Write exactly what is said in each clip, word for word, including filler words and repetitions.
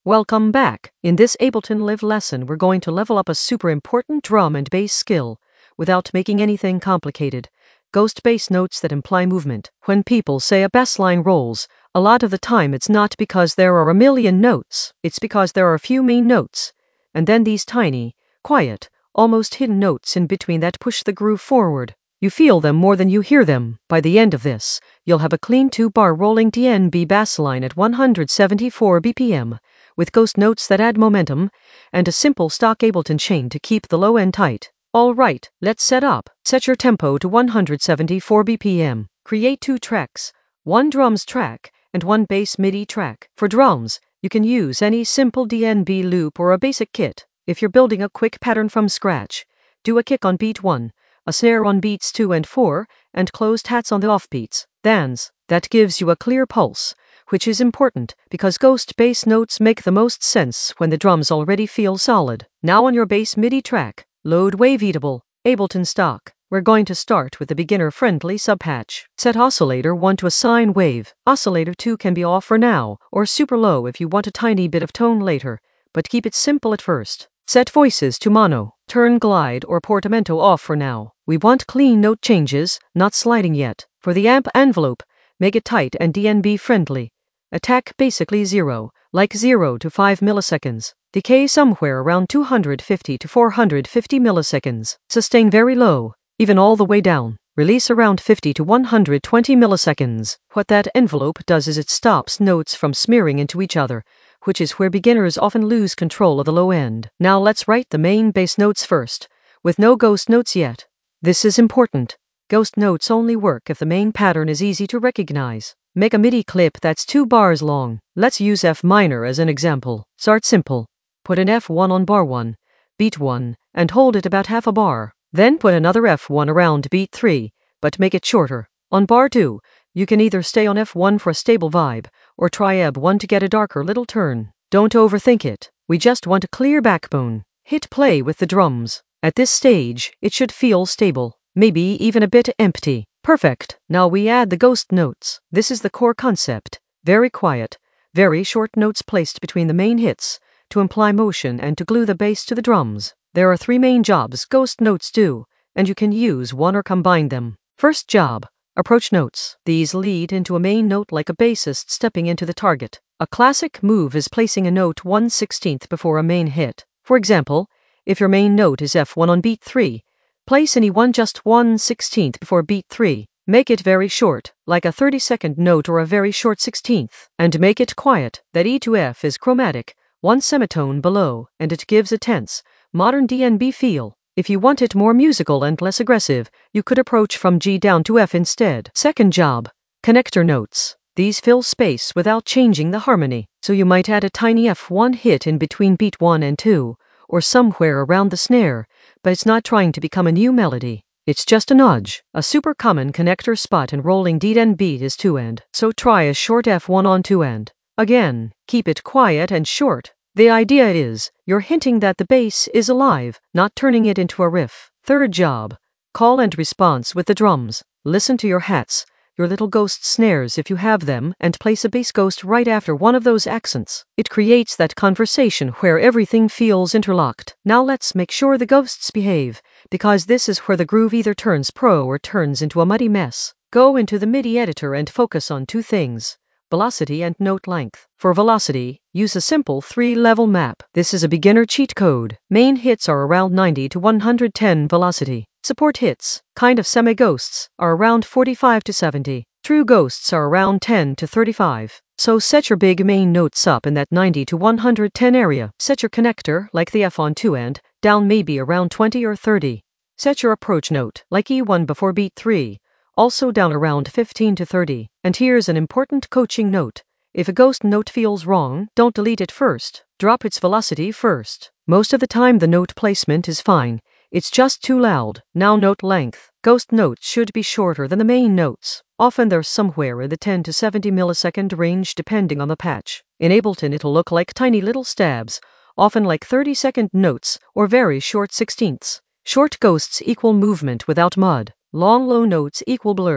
Welcome back. In this Ableton Live lesson, we're going to level up a super important drum and bass skill without making anything complicated. Ghost bass notes that imply movement. When people say a bass line rolls, a lot of the time it's not because there are a million notes, it's because there are a few main notes, and then these tiny, quiet, almost hidden notes in between that push the groove forward. You feel them more than you hear them. By the end of this, you'll have a clean two-bar rolling D N B bass line at one hundred seventy-four B P M, with ghost notes that add momentum, and a simple stock Ableton chain to keep the low end tight. Alright, let's set up. Set your tempo to one hundred seventy-four B P M. Create two tracks, one drums track, and one bass MIDI track. For drums, you can use any simple D N B loop or a basic kit. If you're building a quick pattern from scratch, do a kick on beat one, a snare on beats two and four, and closed hats on the offbeats. Thans, that gives you a clear pulse, which is important because ghost bass notes make the most sense when the drums already feel solid. Now on your bass MIDI track, load Waveatable, Ableton stock. We're going to start with the beginner-friendly subpatch. Set oscillator one to a sine wave. Oscillator two can be off for now, or super low if you want a tiny bit of tone later, but keep it simple at first. Set voices to mono. Turn glide or portamento off for now. We want clean note changes, not sliding yet. For the amp envelope, make it tight and D N B friendly. Attack basically zero, like zero to five milliseconds. Decay somewhere around two hundred fifty to four hundred fifty milliseconds. Sustain very low, even all the way down. Release around fifty to one hundred twenty milliseconds. What that envelope does is it stops notes from smearing into each other, which is where beginners often lose control of the low end. Now let's write the main bass notes first, with no ghost notes yet. This is important. Ghost notes only work if the main pattern is easy to recognize. Make a MIDI clip that's two bars long. Let's use F minor as an example. Start simple. Put an F one on bar one, beat one, and hold it about half a bar. Then put another F one around beat three, but make it shorter. On bar two, you can either stay on F one for a stable vibe, or try E B one to get a darker little turn. Don't overthink it. We just want a clear backbone. Hit play with the drums. At this stage, it should feel stable, maybe even a bit empty. Perfect. Now we add the ghost notes. This is the core concept. Very quiet, very short notes placed between the main hits, to imply motion and to glue the bass to the drums. There are three main jobs ghost notes do, and you can use one or combine them. First job, approach notes. These lead into a main note like a bassist stepping into the target. A classic move is placing a note one sixteenth before a main hit. For example, if your main note is F one on beat three, place any one just one sixteenth before beat three. Make it very short, like a thirty second note or a very short sixteenth, and make it quiet. That E to F is chromatic, one semitone below, and it gives a tense, modern D N B feel. If you want it more musical and less aggressive, you could approach from G down to F instead. Second job, connector notes. These fill space without changing the harmony, so you might add a tiny F one hit in between beat one and two, or somewhere around the snare, but it's not trying to become a new melody. It's just a nudge. A super common connector spot in rolling D N B is two-end, so try a short F one on two-end. Again, keep it quiet and short. The idea is, you're hinting that the bass is alive, not turning it into a riff. Third job, call and response with the drums. Listen to your hats, your little ghost snares if you have them, and place a bass ghost right after one of those accents. It creates that conversation where everything feels interlocked. Now let's make sure the ghosts behave, because this is where the groove either turns pro or turns into a muddy mess. Go into the MIDI editor and focus on two things: velocity and note length. For velocity, use a simple three-level map. This is a beginner cheat code. Main hits are around ninety to one hundred ten velocity. Support hits, kind of semi-ghosts, are around forty-five to seventy. True ghosts are around ten to thirty-five. So set your big main notes up in that ninety to one hundred ten area. Set your connector, like the F on two-end, down maybe around twenty or thirty. Set your approach note, like E one before beat three, also down around fifteen to thirty. And here's an important coaching note. If a ghost note feels wrong, don't delete it first. Drop its velocity first. Most of the time the note placement is fine. It's just too loud. Now note length. Ghost notes should be shorter than the main notes. Often they're somewhere in the ten to seventy millisecond range depending on the patch. In Ableton it'll look like tiny little stabs, often like thirty second notes or very short sixteenths. Short ghosts equal movement without mud. Long low notes equal blur,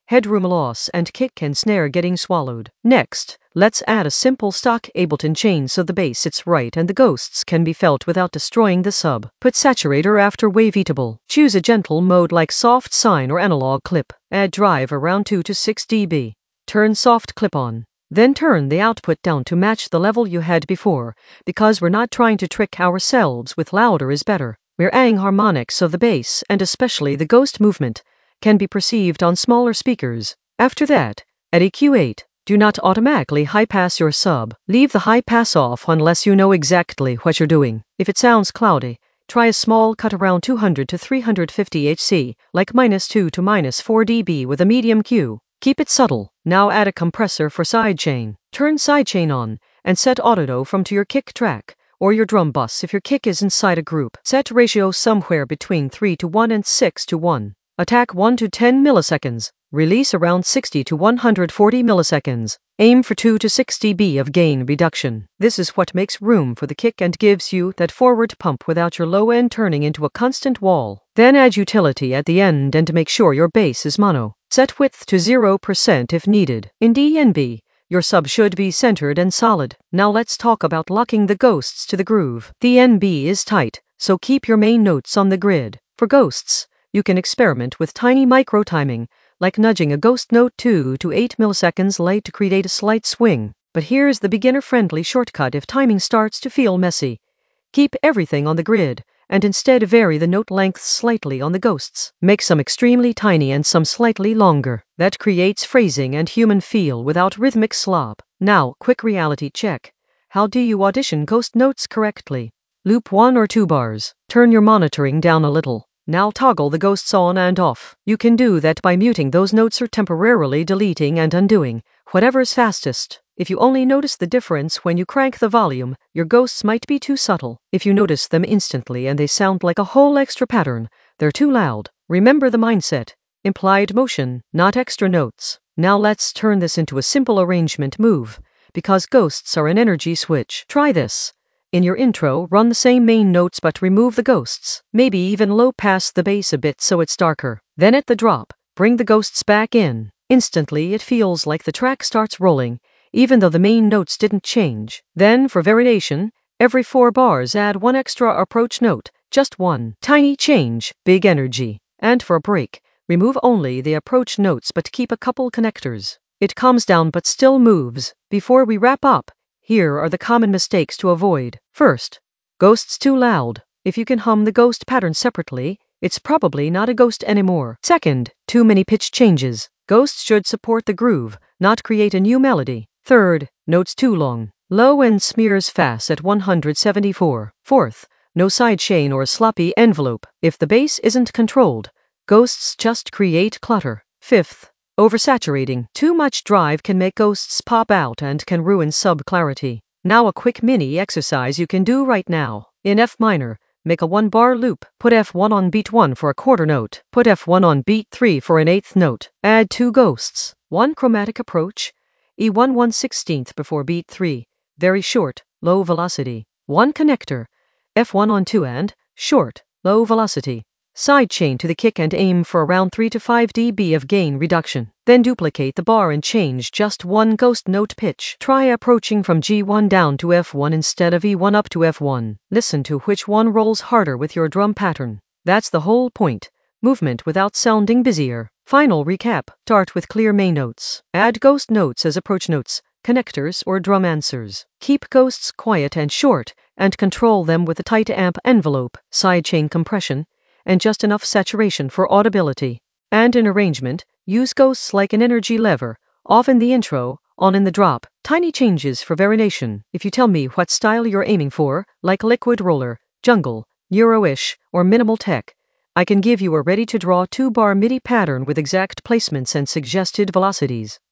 headroom loss, and kick and snare getting swallowed. Next, let's add a simple stock Ableton chain so the bass sits right and the ghosts can be felt without destroying the sub. Put saturator after waveatable. Choose a gentle mode like soft sine or analog clip. Add drive around two to six decibels. Turn soft clip on. Then turn the output down to match the level you had before, because we're not trying to trick ourselves with louder is better. We're adding harmonics so the bass, and especially the ghost movement, can be perceived on smaller speakers. After that, at E Q eight, do not automatically high-pass your sub. Leave the high-pass off unless you know exactly what you're doing. If it sounds cloudy, try a small cut around two hundred to three hundred fifty hertz, like minus two to minus four decibels with a medium Q. Keep it subtle. Now add a compressor for sidechain. Turn sidechain on, and set autodo from to your kick track, or your drum bus if your kick is inside a group. Set ratio somewhere between three to one and six to one. Attack one to ten milliseconds. Release around sixty to one hundred forty milliseconds. Aim for two to six decibels of gain reduction. This is what makes room for the kick and gives you that forward pump without your low end turning into a constant wall. Then add utility at the end and make sure your bass is mono. Set width to zero percent if needed. In D N B, your sub should be centered and solid. Now let's talk about locking the ghosts to the groove. D N B is tight, so keep your main notes on the grid. For ghosts, you can experiment with tiny micro timing, like nudging a ghost note two to eight milliseconds late to create a slight swing. But here's the beginner-friendly shortcut if timing starts to feel messy. Keep everything on the grid, and instead vary the note lengths slightly on the ghosts. Make some extremely tiny and some slightly longer. That creates phrasing and human feel without rhythmic slop. Now, quick reality check. How do you audition ghost notes correctly? Loop one or two bars. Turn your monitoring down a little. Now toggle the ghosts on and off. You can do that by muting those notes or temporarily deleting and undoing, whatever's fastest. If you only notice the difference when you crank the volume, your ghosts might be too subtle. If you notice them instantly and they sound like a whole extra pattern, they're too loud. Remember the mindset. Implied motion, not extra notes. Now let's turn this into a simple arrangement move, because ghosts are an energy switch. Try this. In your intro, run the same main notes but remove the ghosts. Maybe even low pass the bass a bit so it's darker. Then at the drop, bring the ghosts back in. Instantly it feels like the track starts rolling, even though the main notes didn't change. Then for variation, every four bars add one extra approach note, just one. Tiny change, big energy. And for a break, remove only the approach notes but keep a couple connectors. It calms down but still moves. Before we wrap up, here are the common mistakes to avoid. First, ghosts too loud. If you can hum the ghost pattern separately, it's probably not a ghost anymore. Second, too many pitch changes. Ghosts should support the groove, not create a new melody. Third, notes too long. Low end smears fast at one hundred seventy-four. Fourth, no sidechain or sloppy envelope. If the bass isn't controlled, ghosts just create clutter. Fifth, oversaturating. Too much drive can make ghosts pop out and can ruin sub clarity. Now a quick mini exercise you can do right now. In F minor, make a one-bar loop. Put F one on beat one for a quarter note. Put F one on beat three for an eighth note. Add two ghosts. One chromatic approach. E one one sixteenth before beat three. Very short, low velocity. One connector. F one on two and, short, low velocity. Sidechain to the kick and aim for around three to five decibels of gain reduction. Then duplicate the bar and change just one ghost note pitch. Try approaching from G one down to F one instead of E one up to F one. Listen to which one rolls harder with your drum pattern. That's the whole point. Movement without sounding busier. Final recap. Start with clear main notes. Add ghost notes as approach notes, connectors or drum answers. Keep ghosts quiet and short, and control them with a tight amp envelope, sidechain compression, and just enough saturation for audibility. And in arrangement, use ghosts like an energy lever, off in the intro, on in the drop, tiny changes for variation. If you tell me what style you're aiming for, like liquid roller, jungle, Euro-ish, or minimal tech, I can give you a ready-to-draw two-bar MIDI pattern with exact placements and suggested velocities.